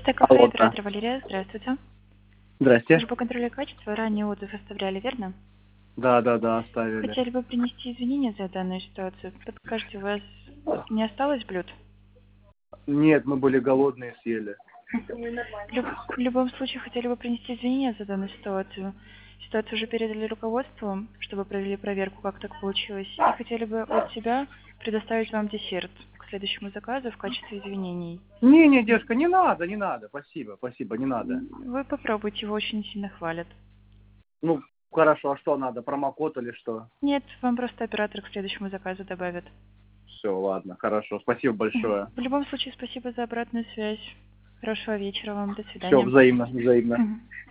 Кафе, Алло, да. оператор Валерия, здравствуйте. Здрасте. Служба контроля качества, ранее отзыв оставляли, верно? Да, оставили. Хотели бы принести извинения за данную ситуацию. Подскажите, у вас не осталось блюд? Нет, мы были голодные, съели. В любом случае, хотели бы принести извинения за данную ситуацию. Ситуацию уже передали руководству, чтобы провели проверку, как так получилось. И хотели бы от себя предоставить вам десерт к следующему заказу в качестве извинений. Не, девушка, не надо. Спасибо, не надо. Вы попробуйте, его очень сильно хвалят. Ну, хорошо, а что надо, промокод или что? Нет, вам просто оператор к следующему заказу добавит. Все, ладно, хорошо, спасибо большое. В любом случае, спасибо за обратную связь. Хорошего вечера вам. До Все, свидания. взаимно. Мгм.